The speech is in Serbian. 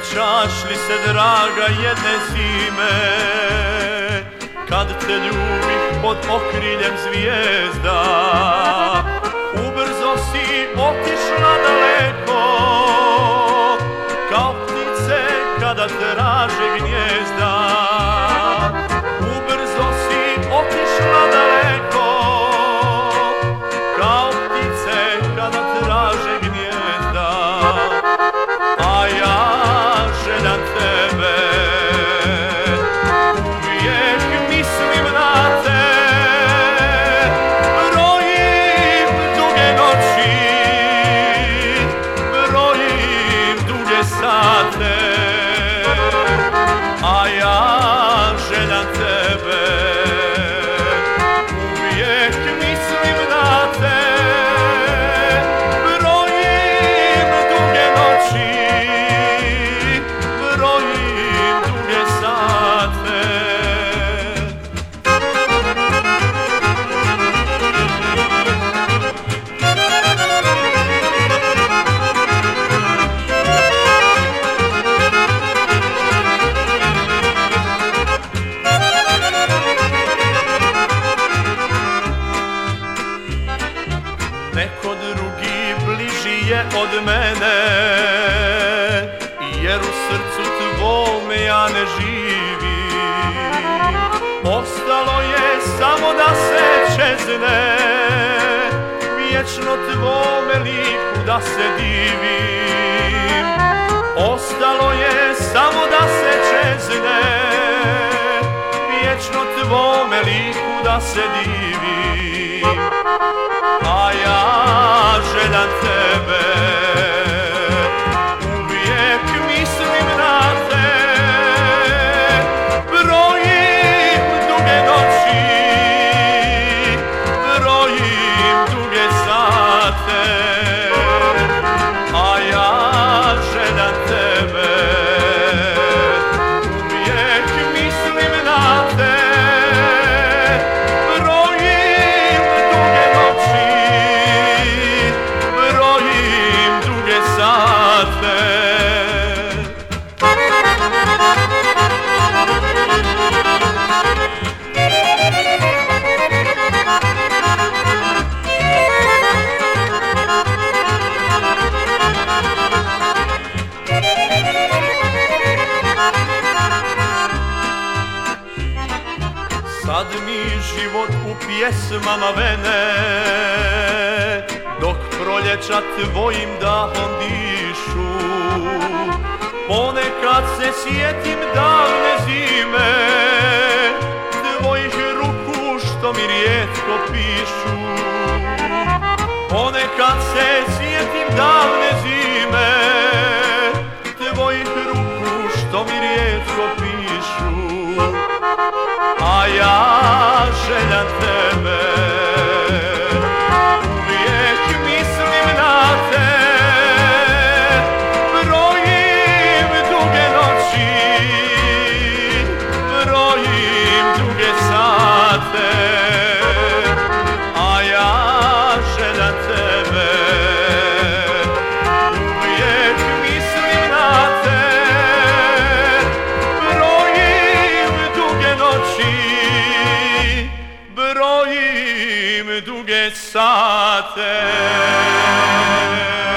Sjećaš li se, draga, jedne zime, kad te ljubih pod okriljem zvijezda? Ubrzo si otišla daleko, kao ptice kada traže gnijezda. Ubrzo si otišla daleko, kao ptice kada traže gnijezda. A ja željam tebe, uvijek mislim na te, brojim duge noći, brojim duge sate. A ja željam tebe, uvijek mislim na te, brojim duge noći, brojim duge sate. Neko drugi bliži je od mene, jer u srcu tvome ja ne živim. Ostalo je samo da se čezne, vječno tvome liku da se divim. Ostalo je samo da se čezne, vječno tvome liku da se divim. A ja željam tebe, uvijek mislim na te, brojim duge noći, brojim duge sate. A ja željam tebe, uvijek mislim na te, brojim duge noći, brojim duge sate. Sad mi život u pjesmama vene, dok proljeća tvojim dahom dišu. Ponekad se sjetim davne zime, tvojih ruku što mi rijetko pišu. Ponekad se sjetim davne zime, tvojih ruku što mi rijetko pišu. A ja željam tebe, uvijek mislim na te, brojim duge noći, brojim duge sate. A ja željam tebe, uvijek mislim na te, brojim duge noći, brojim duge sate.